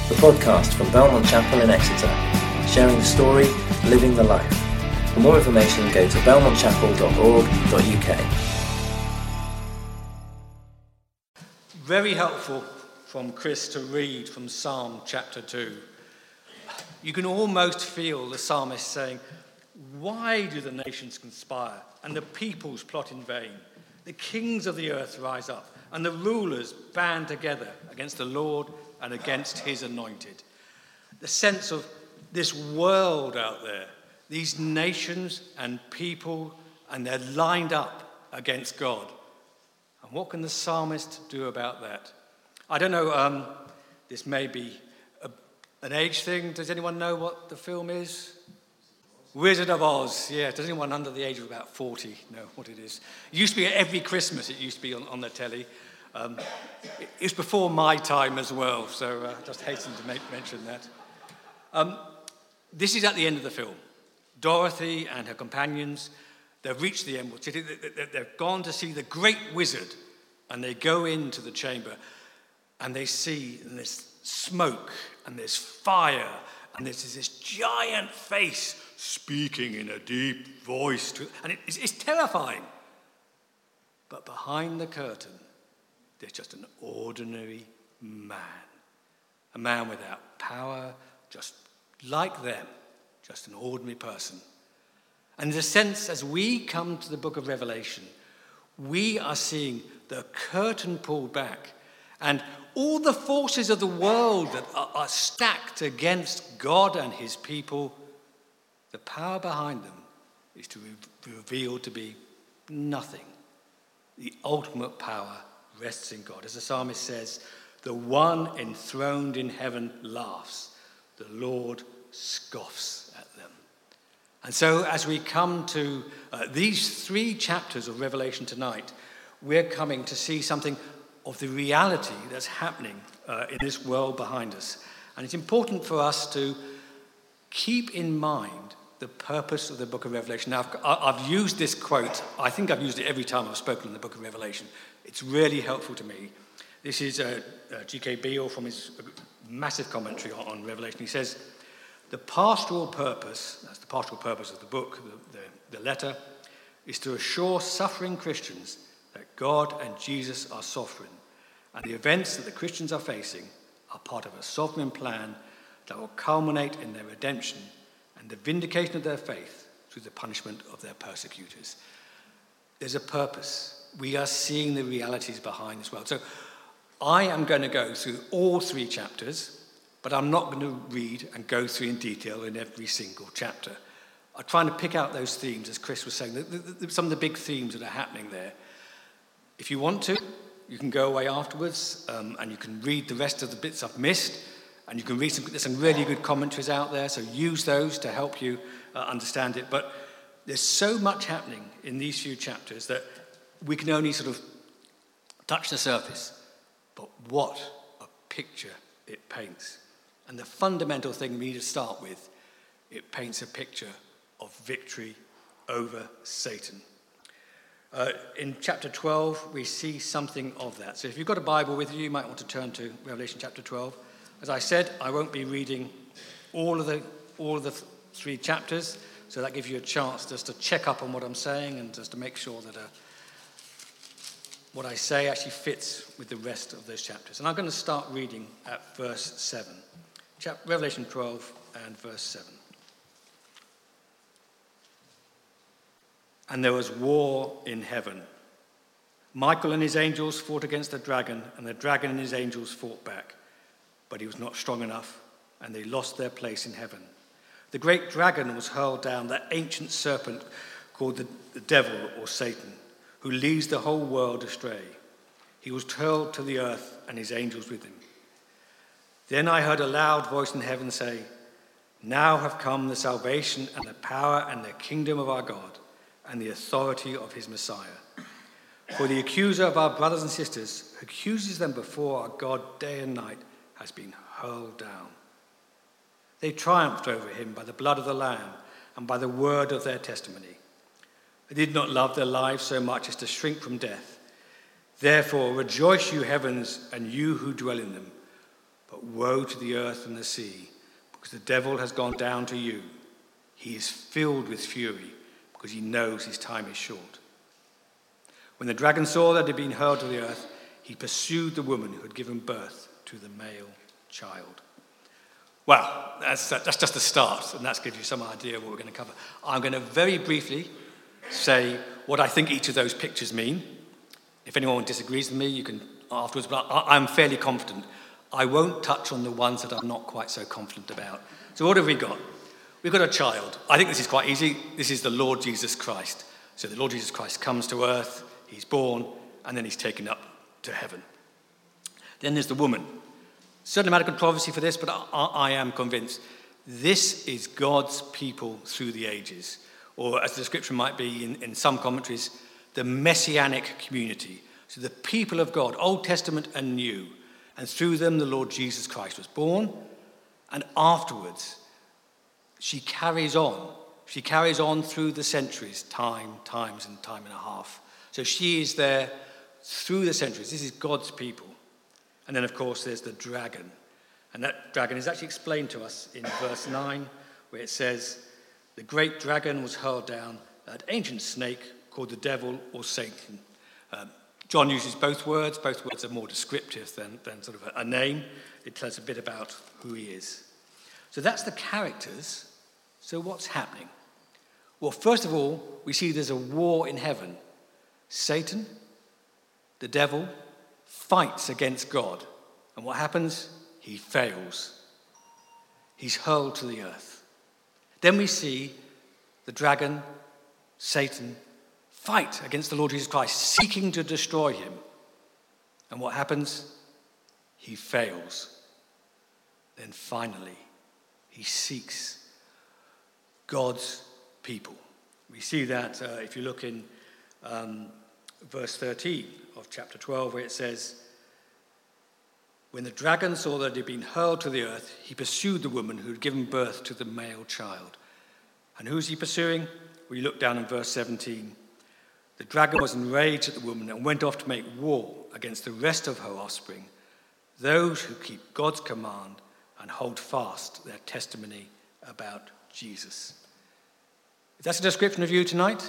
the podcast from Belmont Chapel in Exeter, sharing the story, living the life. For more information, go to belmontchapel.org.uk. Very helpful from Chris to read from Psalm chapter 2. You can almost feel the psalmist saying, "Why do the nations conspire and the peoples plot in vain? The kings of the earth rise up and the rulers band together against the Lord and against his anointed." The sense of this world out there, these nations and people, and they're lined up against God. And what can the psalmist do about that? I don't know, this may be an age thing. Does anyone know what the film is? Wizard of Oz. Yeah, does anyone under the age of about 40 know what it is? It used to be every Christmas, it used to be on the telly. It's before my time as well, so just hasten to mention that. This is at the end of the film. Dorothy and her companions, they've reached the Emerald City. They've gone to see the great wizard, and they go into the chamber, and they see there's smoke, and there's fire, and there's this giant face speaking in a deep voice, and it's terrifying. But behind the curtain, there's just an ordinary man. A man without power, just like them, just an ordinary person. And in a sense, as we come to the book of Revelation, we are seeing the curtain pulled back, and all the forces of the world that are stacked against God and his people, the power behind them is to be revealed to be nothing. The ultimate power rests in God. As the psalmist says, the one enthroned in heaven laughs, the Lord scoffs at them. And so as we come to these 3 chapters of Revelation tonight, we're coming to see something of the reality that's happening in this world behind us. And it's important for us to keep in mind the purpose of the book of Revelation. Now, I've used this quote. I think I've used it every time I've spoken in the book of Revelation. It's really helpful to me. This is G.K. Beale from his massive commentary on Revelation. He says, the pastoral purpose, that's the pastoral purpose of the book, the letter, is to assure suffering Christians that God and Jesus are sovereign, and the events that the Christians are facing are part of a sovereign plan that will culminate in their redemption and the vindication of their faith through the punishment of their persecutors. There's a purpose. We are seeing the realities behind this world. So I am going to go through all 3 chapters, but I'm not going to read and go through in detail in every single chapter. I'm trying to pick out those themes, as Chris was saying, some of the big themes that are happening there. If you want to, you can go away afterwards and you can read the rest of the bits I've missed, and you can read there's some really good commentaries out there, so use those to help you understand it. But there's so much happening in these few chapters that we can only sort of touch the surface. But what a picture it paints. And the fundamental thing we need to start with, it paints a picture of victory over Satan. In chapter 12, we see something of that. So if you've got a Bible with you, you might want to turn to Revelation chapter 12. As I said, I won't be reading all of the 3 chapters, so that gives you a chance just to check up on what I'm saying and just to make sure that what I say actually fits with the rest of those chapters. And I'm going to start reading at verse 7. Revelation 12 and verse 7. And there was war in heaven. Michael and his angels fought against the dragon, and the dragon and his angels fought back. But he was not strong enough, and they lost their place in heaven. The great dragon was hurled down, that ancient serpent called the devil or Satan, who leads the whole world astray. He was hurled to the earth, and his angels with him. Then I heard a loud voice in heaven say, "Now have come the salvation and the power and the kingdom of our God, and the authority of his Messiah. For the accuser of our brothers and sisters, who accuses them before our God day and night, has been hurled down. They triumphed over him by the blood of the Lamb and by the word of their testimony. They did not love their lives so much as to shrink from death. Therefore rejoice, you heavens, and you who dwell in them. But woe to the earth and the sea, because the devil has gone down to you. He is filled with fury, because he knows his time is short. When the dragon saw that it had been hurled to the earth, he pursued the woman who had given birth to the male child. Well, that's just the start, and that gives you some idea of what we're going to cover. I'm going to very briefly say what I think each of those pictures mean. If anyone disagrees with me, you can afterwards, but I'm fairly confident. I won't touch on the ones that I'm not quite so confident about. So what have we got? We've got a child. I think this is quite easy. This is the Lord Jesus Christ. So the Lord Jesus Christ comes to earth, he's born, and then he's taken up to heaven. Then there's the woman. Certain amount of controversy for this, but I am convinced this is God's people through the ages. Or as the description might be in some commentaries, the messianic community. So the people of God, Old Testament and New. And through them the Lord Jesus Christ was born. And afterwards, she carries on. She carries on through the centuries, times and time and a half. So she is there through the centuries. This is God's people. And then, of course, there's the dragon. And that dragon is actually explained to us in verse 9, where it says, the great dragon was hurled down, that ancient snake called the devil or Satan. John uses both words. Both words are more descriptive than sort of a name. It tells us a bit about who he is. So that's the characters. So what's happening? Well, first of all, we see there's a war in heaven. Satan, the devil, fights against God. And what happens? He fails. He's hurled to the earth. Then we see the dragon, Satan, fight against the Lord Jesus Christ, seeking to destroy him. And what happens? He fails. Then finally, he seeks God's people. We see that if you look in verse 13 of chapter 12, where it says, when the dragon saw that it had been hurled to the earth, he pursued the woman who had given birth to the male child. And who is he pursuing? We look down in verse 17. The dragon was enraged at the woman and went off to make war against the rest of her offspring, those who keep God's command and hold fast their testimony about Jesus. If that's a description of you tonight,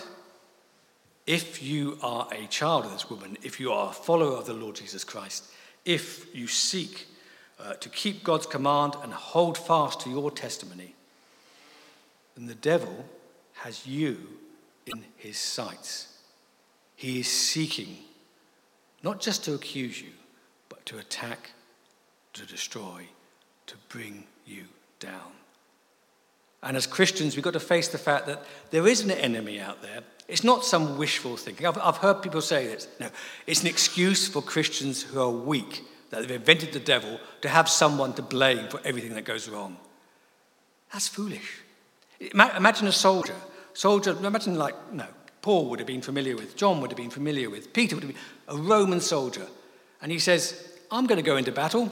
if you are a child of this woman, if you are a follower of the Lord Jesus Christ, if you seek to keep God's command and hold fast to your testimony, then the devil has you in his sights. He is seeking not just to accuse you, but to attack, to destroy, to bring you down. And as Christians, we've got to face the fact that there is an enemy out there. It's not some wishful thinking. I've heard people say this. No, it's an excuse for Christians who are weak, that they've invented the devil to have someone to blame for everything that goes wrong. That's foolish. Imagine a soldier. Imagine Paul would have been familiar with, John would have been familiar with, Peter would have been a Roman soldier. And he says, I'm going to go into battle.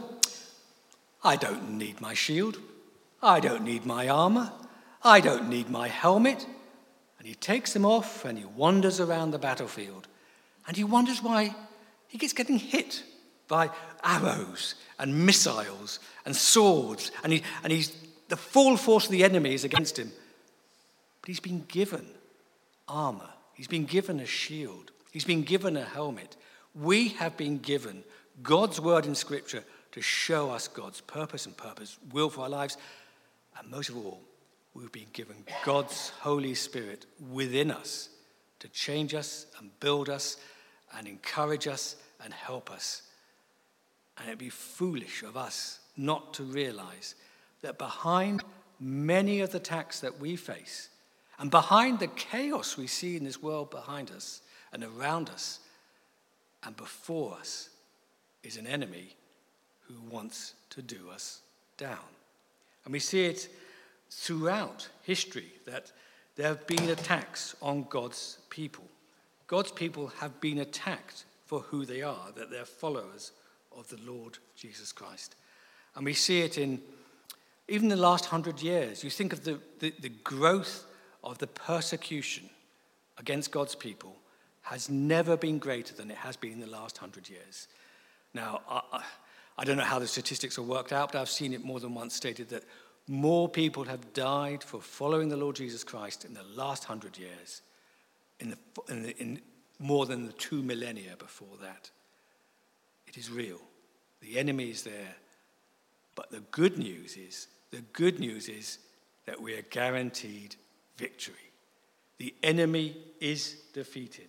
I don't need my shield. I don't need my armor. I don't need my helmet. And he takes them off and he wanders around the battlefield. And he wonders why he keeps getting hit by arrows and missiles and swords. And he's the full force of the enemy is against him. But he's been given armor. He's been given a shield. He's been given a helmet. We have been given God's word in Scripture to show us God's purpose and will for our lives. And most of all, we've been given God's Holy Spirit within us to change us and build us and encourage us and help us. And it'd be foolish of us not to realize that behind many of the attacks that we face and behind the chaos we see in this world behind us and around us and before us is an enemy who wants to do us down. And we see it throughout history that there have been attacks on God's people. God's people have been attacked for who they are, that they're followers of the Lord Jesus Christ. And we see it in even the last 100 years. You think of the growth of the persecution against God's people has never been greater than it has been in the last 100 years. Now, I don't know how the statistics are worked out, but I've seen it more than once stated that more people have died for following the Lord Jesus Christ in the last 100 years, in more than the 2 millennia before that. It is real. The enemy is there. But the good news is that we are guaranteed victory. The enemy is defeated.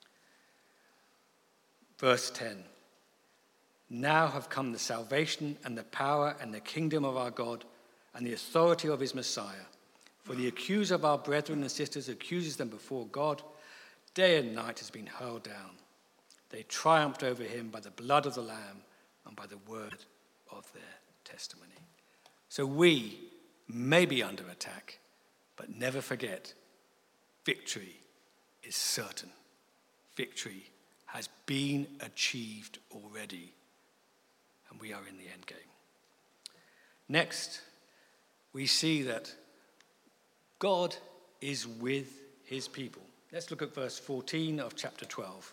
Verse 10. Now have come the salvation and the power and the kingdom of our God and the authority of his Messiah. For the accuser of our brethren and sisters accuses them before God. Day and night has been hurled down. They triumphed over him by the blood of the Lamb and by the word of their testimony. So we may be under attack, but never forget, victory is certain. Victory has been achieved already, and we are in the end game. Next, we see that God is with his people. Let's look at verse 14 of chapter 12.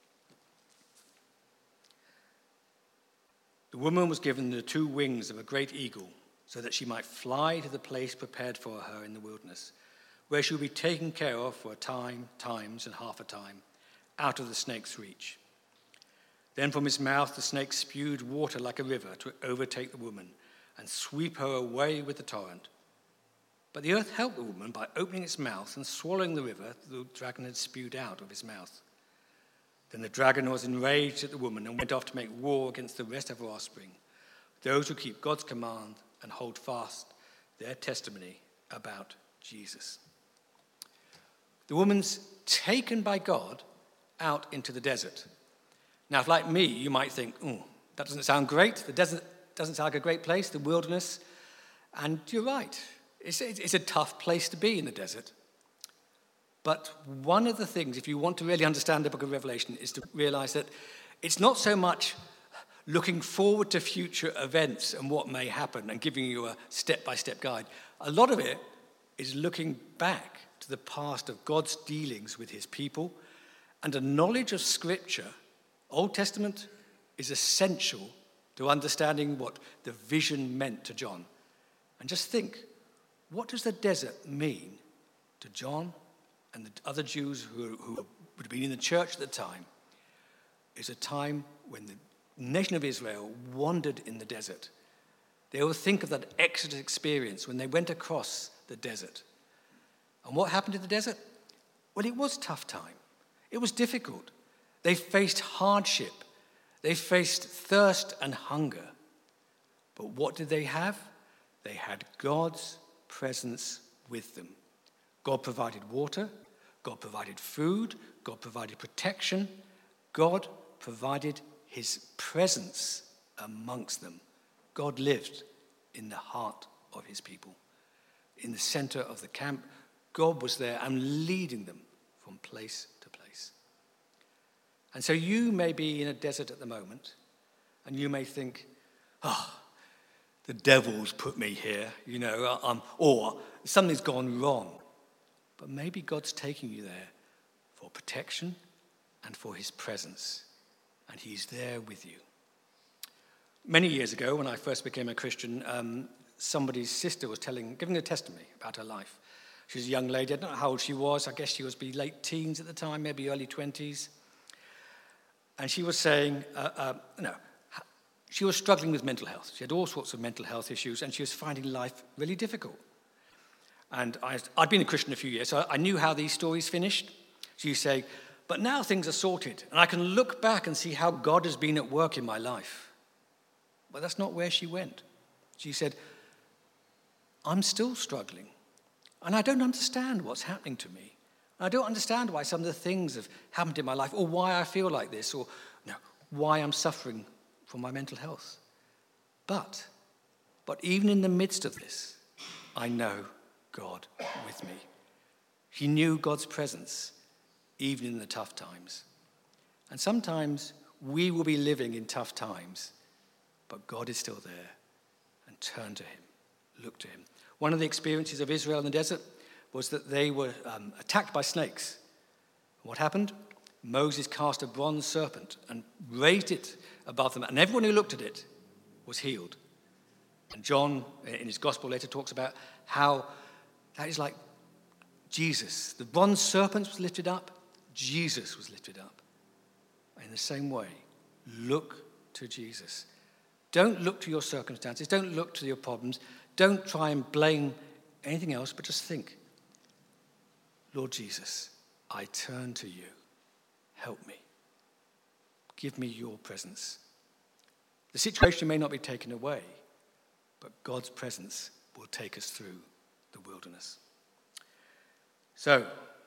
The woman was given the 2 wings of a great eagle, so that she might fly to the place prepared for her in the wilderness, where she will be taken care of for a time, times, and half a time, out of the snake's reach. Then from his mouth the snake spewed water like a river to overtake the woman and sweep her away with the torrent. But the earth helped the woman by opening its mouth and swallowing the river the dragon had spewed out of his mouth. Then the dragon was enraged at the woman and went off to make war against the rest of her offspring, those who keep God's command and hold fast their testimony about Jesus. The woman's taken by God out into the desert. Now, if like me, you might think, that doesn't sound great. The desert doesn't sound like a great place, the wilderness. And you're right. It's a tough place to be in the desert. But one of the things, if you want to really understand the book of Revelation, is to realize that it's not so much looking forward to future events and what may happen and giving you a step-by-step guide. A lot of it is looking back to the past of God's dealings with his people, and a knowledge of Scripture, Old Testament, is essential to understanding what the vision meant to John. And just think, what does the desert mean to John and the other Jews who would have been in the church at the time? It's a time when the nation of Israel wandered in the desert. They will think of that Exodus experience when they went across the desert. And what happened in the desert? Well, it was a tough time. It was difficult. They faced hardship. They faced thirst and hunger. But what did they have? They had God's presence with them. God provided water. God provided food. God provided protection. God provided his presence amongst them. God lived in the heart of his people. In the center of the camp, God was there and leading them from place to place. And so you may be in a desert at the moment, and you may think, the devil's put me here, or something's gone wrong. But maybe God's taking you there for protection and for his presence, and he's there with you. Many years ago, when I first became a Christian, somebody's sister was giving a testimony about her life. She was a young lady. I don't know how old she was. I guess she was late teens at the time, maybe early 20s. And she was saying, she was struggling with mental health. She had all sorts of mental health issues, and she was finding life really difficult. And I'd been a Christian a few years, so I knew how these stories finished. So you say, but now things are sorted, and I can look back and see how God has been at work in my life. But that's not where she went. She said, I'm still struggling, and I don't understand what's happening to me. I don't understand why some of the things have happened in my life, or why I feel like this, or why I'm suffering from my mental health. But even in the midst of this, I know God with me. She knew God's presence, even in the tough times. And sometimes we will be living in tough times, but God is still there, and turn to him, look to him. One of the experiences of Israel in the desert was that they were attacked by snakes. What happened? Moses cast a bronze serpent and raised it above them, and everyone who looked at it was healed. And John, in his gospel letter, talks about how that is like Jesus. The bronze serpent was lifted up, Jesus was lifted up. In the same way, look to Jesus. Don't look to your circumstances, don't look to your problems, don't try and blame anything else, but just think, Lord Jesus, I turn to you. Help me. Give me your presence. The situation may not be taken away, but God's presence will take us through the wilderness. So,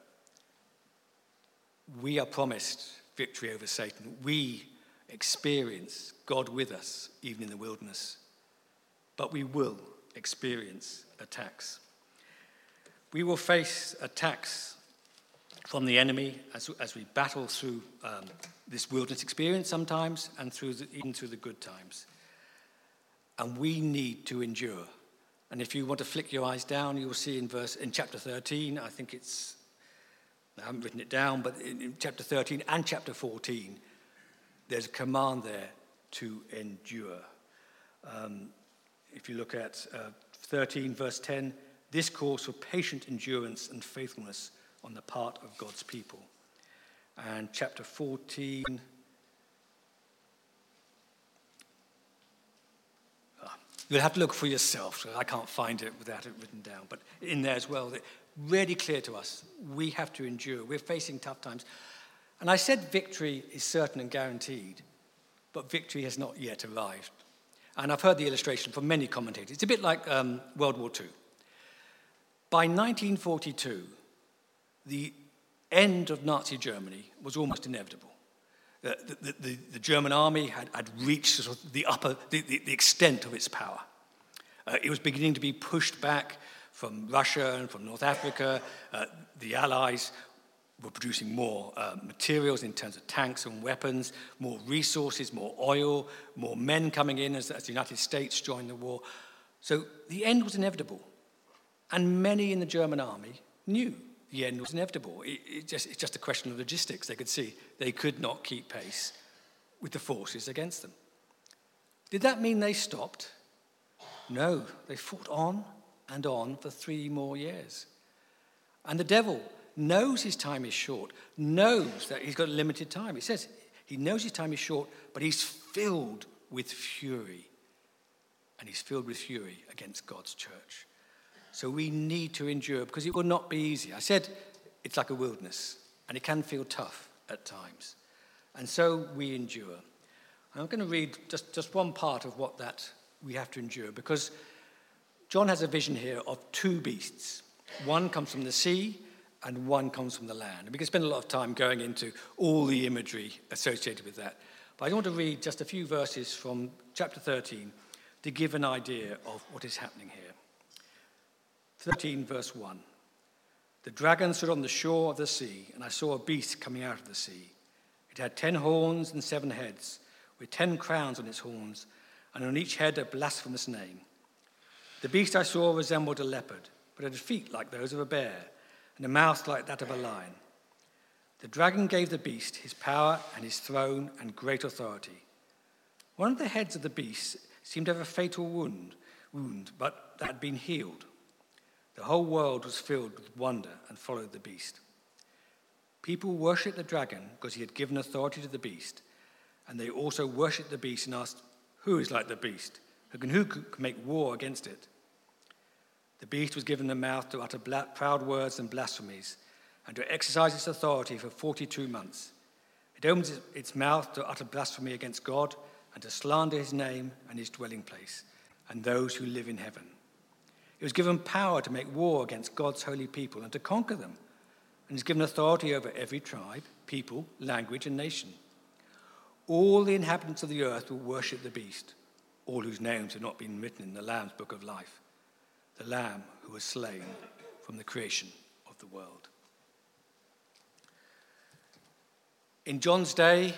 we are promised victory over Satan. We experience God with us, even in the wilderness. But we will experience attacks. We will face attacks from the enemy as we battle through this wilderness experience sometimes, and even through the good times. And we need to endure. And if you want to flick your eyes down, you will see in chapter 13, I haven't written it down, but in chapter 13 and chapter 14, there's a command there to endure. If you look at 13, verse 10, this calls for patient endurance and faithfulness on the part of God's people. And chapter 14, you'll have to look for yourself. So I can't find it without it written down. But in there as well, really clear to us, we have to endure. We're facing tough times. And I said victory is certain and guaranteed, but victory has not yet arrived. And I've heard the illustration from many commentators. It's a bit like World War II. By 1942, the end of Nazi Germany was almost inevitable. The German army had reached sort of the extent of its power. It was beginning to be pushed back from Russia and from North Africa. The Allies were producing more materials in terms of tanks and weapons, more resources, more oil, more men coming in as the United States joined the war. So the end was inevitable. And many in the German army knew the end was inevitable. It's just a question of logistics. They could see they could not keep pace with the forces against them. Did that mean they stopped? No, they fought on and on for 3 more years. And the devil knows his time is short, knows that he's got a limited time. It says he knows his time is short, but he's filled with fury. And he's filled with fury against God's church. So we need to endure, because it will not be easy. I said it's like a wilderness, and it can feel tough at times. And so we endure. I'm going to read just one part of what that we have to endure, because John has a vision here of 2 beasts. One comes from the sea, and one comes from the land. And we can spend a lot of time going into all the imagery associated with that. But I want to read just a few verses from chapter 13 to give an idea of what is happening here. 13, verse 1. The dragon stood on the shore of the sea, and I saw a beast coming out of the sea. It had 10 horns and 7 heads, with 10 crowns on its horns, and on each head a blasphemous name. The beast I saw resembled a leopard, but it had feet like those of a bear, and a mouth like that of a lion. The dragon gave the beast his power and his throne and great authority. One of the heads of the beast seemed to have a fatal wound, but that had been healed. The whole world was filled with wonder and followed the beast. People worshipped the dragon because he had given authority to the beast, and they also worshipped the beast and asked, "Who is like the beast? Who can make war against it?" The beast was given a mouth to utter proud words and blasphemies, and to exercise its authority for 42 months. It opens its mouth to utter blasphemy against God and to slander his name and his dwelling place, and those who live in heaven. It was given power to make war against God's holy people and to conquer them, and is given authority over every tribe, people, language, and nation. All the inhabitants of the earth will worship the beast, all whose names have not been written in the Lamb's book of life, the Lamb who was slain from the creation of the world. In John's day,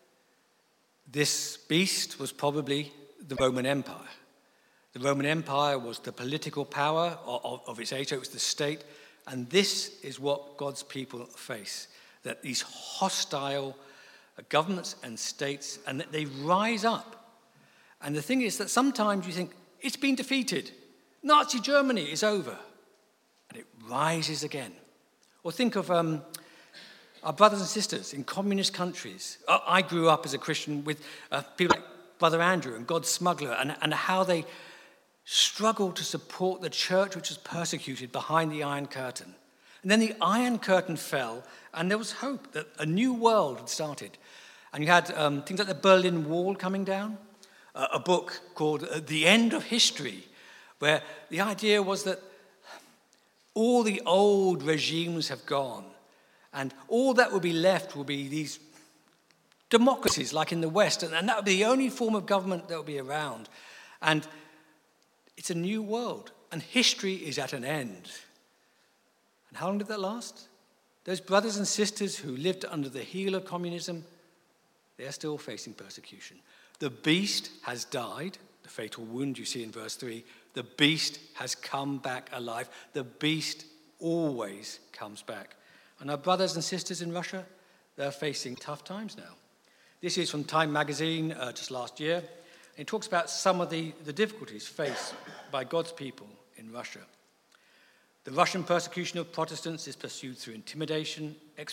this beast was probably the Roman Empire. The Roman Empire was the political power of its age, so it was the state, and this is what God's people face, that these hostile governments and states, and that they rise up And the thing is that sometimes you think, it's been defeated. Nazi Germany is over. And it rises again. Or think of our brothers and sisters in communist countries. I grew up as a Christian with people like Brother Andrew and God's Smuggler, and how they struggled to support the church which was persecuted behind the Iron Curtain. And then the Iron Curtain fell, and there was hope that a new world had started. And you had things like the Berlin Wall coming down, a book called The End of History, where the idea was that all the old regimes have gone, and all that will be left will be these democracies like in the West, and that will be the only form of government that will be around. And it's a new world, and history is at an end. And how long did that last? Those brothers and sisters who lived under the heel of communism, they are still facing persecution. The beast has died, the fatal wound you see in verse 3. The beast has come back alive. The beast always comes back. And our brothers and sisters in Russia, they're facing tough times now. This is from Time magazine just last year. It talks about some of the difficulties faced by God's people in Russia. The Russian persecution of Protestants is pursued through intimidation,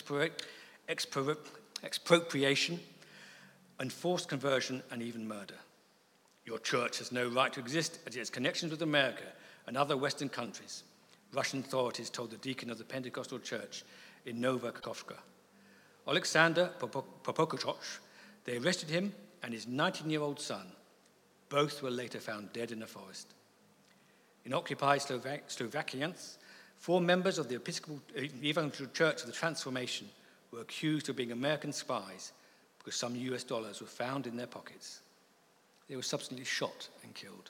expropriation, enforced conversion, and even murder. Your church has no right to exist as it has connections with America and other Western countries, Russian authorities told the deacon of the Pentecostal church in Novokhovka. Alexander Popokachov, they arrested him and his 19-year-old son. Both were later found dead in a forest. In occupied Slovakians, 4 members of the Evangelical Church of the Transformation were accused of being American spies because some US dollars were found in their pockets. They were subsequently shot and killed.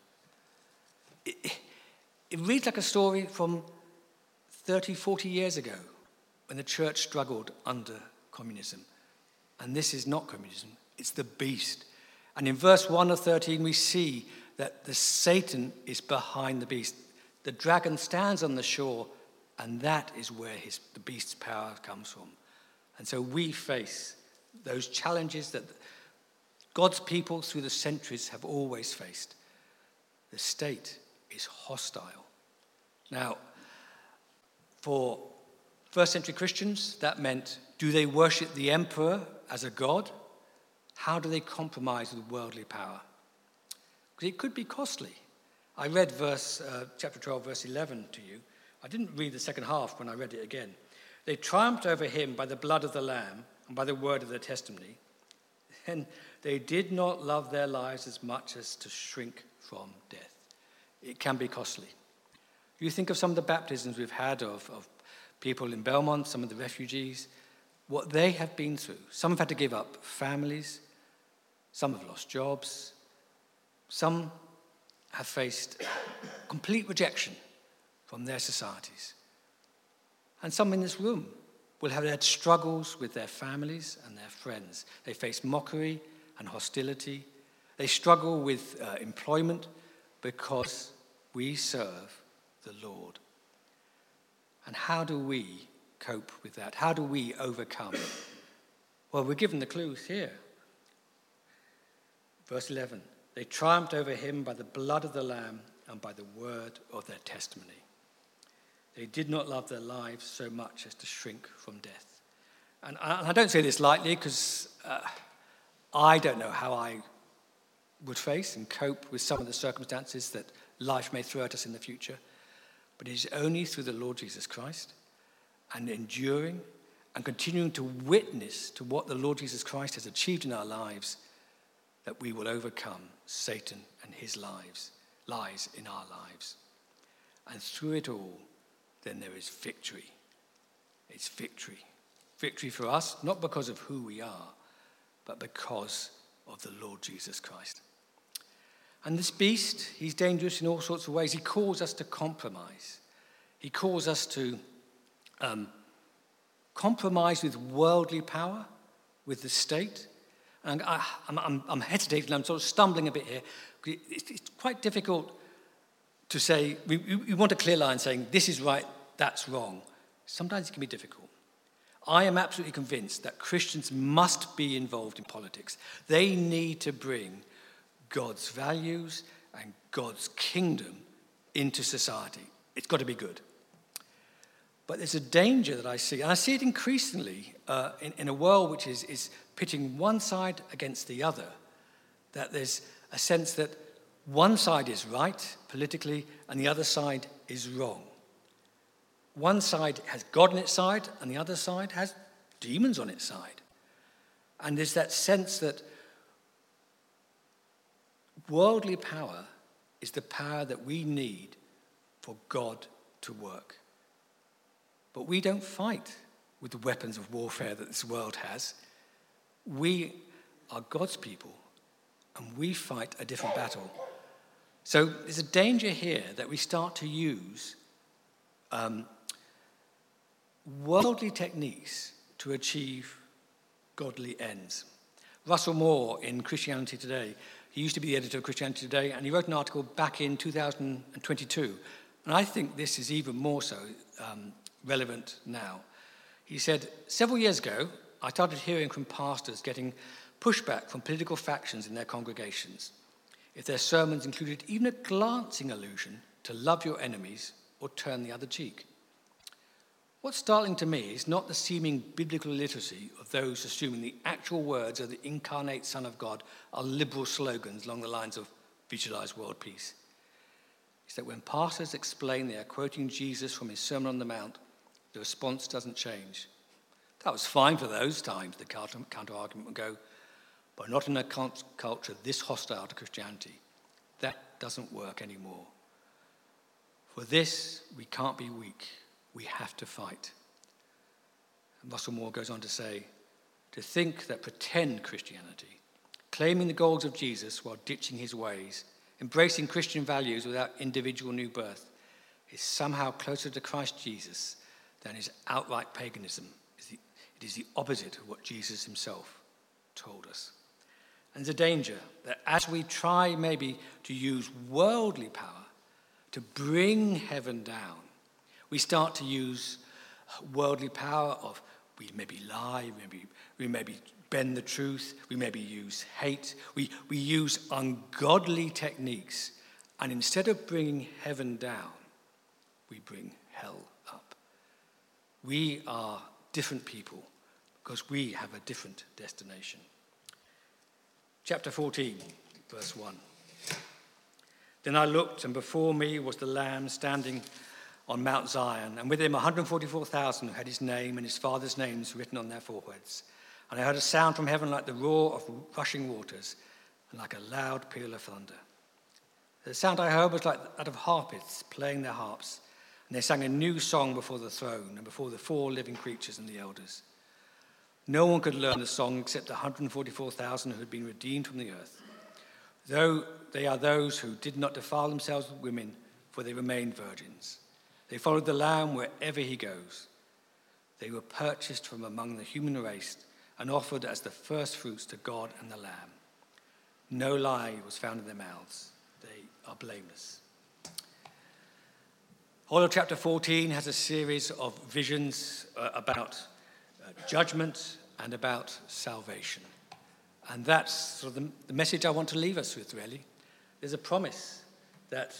It reads like a story from 30, 40 years ago when the church struggled under communism. And this is not communism, it's the beast. And in verse 1 of 13, we see that the Satan is behind the beast. The dragon stands on the shore, and that is where the beast's power comes from. And so we face those challenges that God's people through the centuries have always faced. The state is hostile. Now, for first century Christians, that meant, do they worship the emperor as a god? How do they compromise with worldly power? Because it could be costly. I read chapter 12, verse 11 to you. I didn't read the second half when I read it again. They triumphed over him by the blood of the Lamb and by the word of their testimony. And they did not love their lives as much as to shrink from death. It can be costly. You think of some of the baptisms we've had of people in Belmont, some of the refugees, what they have been through. Some have had to give up families. Some have lost jobs. Some have faced complete rejection from their societies. And some in this room will have had struggles with their families and their friends. They face mockery and hostility. They struggle with employment because we serve the Lord. And how do we cope with that? How do we overcome? Well, we're given the clues here. Verse 11, they triumphed over him by the blood of the Lamb and by the word of their testimony. They did not love their lives so much as to shrink from death. And I don't say this lightly because I don't know how I would face and cope with some of the circumstances that life may throw at us in the future. But it is only through the Lord Jesus Christ and enduring and continuing to witness to what the Lord Jesus Christ has achieved in our lives that we will overcome Satan and his lies in our lives. And through it all, then there is victory. It's victory. Victory for us, not because of who we are, but because of the Lord Jesus Christ. And this beast, he's dangerous in all sorts of ways. He calls us to compromise. He calls us to compromise with worldly power, with the state. And I'm hesitating, I'm sort of stumbling a bit here. It's quite difficult to say, we want a clear line saying, this is right, that's wrong. Sometimes it can be difficult. I am absolutely convinced that Christians must be involved in politics. They need to bring God's values and God's kingdom into society. It's got to be good. But there's a danger that I see, and I see it increasingly in a world which is pitting one side against the other, that there's a sense that one side is right politically and the other side is wrong. One side has God on its side and the other side has demons on its side. And there's that sense that worldly power is the power that we need for God to work. But we don't fight with the weapons of warfare that this world has. We are God's people, and we fight a different battle. So there's a danger here that we start to use worldly techniques to achieve godly ends. Russell Moore in Christianity Today, he used to be the editor of Christianity Today, and he wrote an article back in 2022, and I think this is even more so relevant now. He said, several years ago, I started hearing from pastors getting pushback from political factions in their congregations if their sermons included even a glancing allusion to love your enemies or turn the other cheek. What's startling to me is not the seeming biblical illiteracy of those assuming the actual words of the incarnate Son of God are liberal slogans along the lines of visualize world peace. It's that when pastors explain they are quoting Jesus from his Sermon on the Mount, the response doesn't change. That was fine for those times, the counter-argument would go, but not in a culture this hostile to Christianity. That doesn't work anymore. For this, we can't be weak. We have to fight. And Russell Moore goes on to say, to think that pretend Christianity, claiming the goals of Jesus while ditching his ways, embracing Christian values without individual new birth, is somehow closer to Christ Jesus than is outright paganism. It is the opposite of what Jesus himself told us. And there's a danger that as we try maybe to use worldly power to bring heaven down, we start to use worldly power of we maybe lie, we maybe bend the truth, we maybe use hate, we use ungodly techniques, and instead of bringing heaven down, we bring hell up. We are different people because we have a different destination. Chapter 14, verse 1. Then I looked, and before me was the Lamb standing on Mount Zion, and with him 144,000 who had his name and his father's names written on their foreheads. And I heard a sound from heaven like the roar of rushing waters and like a loud peal of thunder. The sound I heard was like that of harpists playing their harps, and they sang a new song before the throne and before the four living creatures and the elders. No one could learn the song except the 144,000 who had been redeemed from the earth. Though they are those who did not defile themselves with women, for they remained virgins. They followed the Lamb wherever he goes. They were purchased from among the human race and offered as the first fruits to God and the Lamb. No lie was found in their mouths. They are blameless. All of chapter 14 has a series of visions about judgment and about salvation. And that's sort of the message I want to leave us with, really. There's a promise that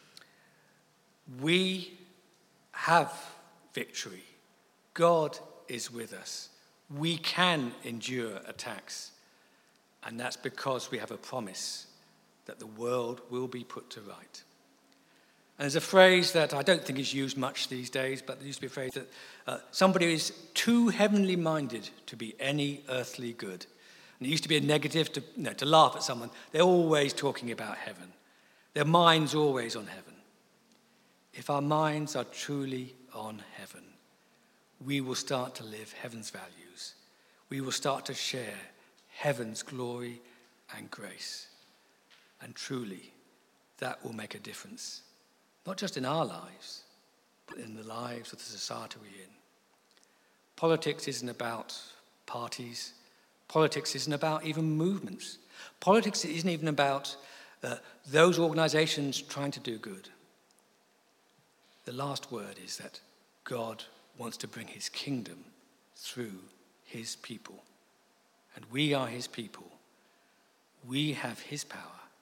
we have victory. God is with us. We can endure attacks. And that's because we have a promise that the world will be put to right. And there's a phrase that I don't think is used much these days, but there used to be a phrase that somebody is too heavenly minded to be any earthly good. And it used to be a negative to laugh at someone. They're always talking about heaven. Their mind's always on heaven. If our minds are truly on heaven, we will start to live heaven's values. We will start to share heaven's glory and grace. And truly, that will make a difference. Not just in our lives, but in the lives of the society we're in. Politics isn't about parties. Politics isn't about even movements. Politics isn't even about those organizations trying to do good. The last word is that God wants to bring his kingdom through his people. And we are his people. We have his power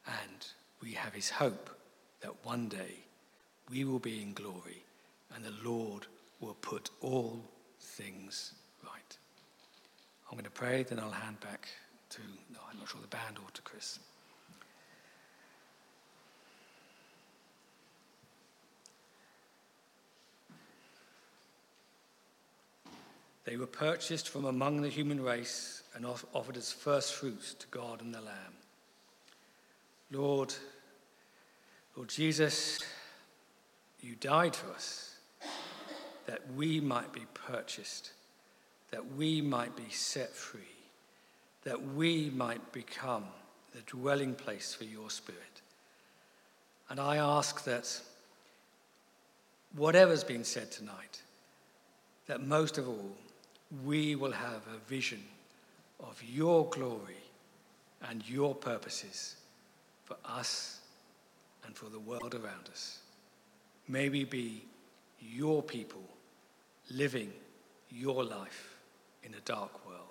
And we have his hope that one day we will be in glory and the Lord will put all things right. I'm going to pray, then I'll hand back to, I'm not sure, the band or to Chris. They were purchased from among the human race and offered as first fruits to God and the Lamb. Lord Jesus, you died for us that we might be purchased, that we might be set free, that we might become the dwelling place for your Spirit. And I ask that whatever's been said tonight, that most of all, we will have a vision of your glory and your purposes for us and for the world around us. May we be your people living your life in a dark world.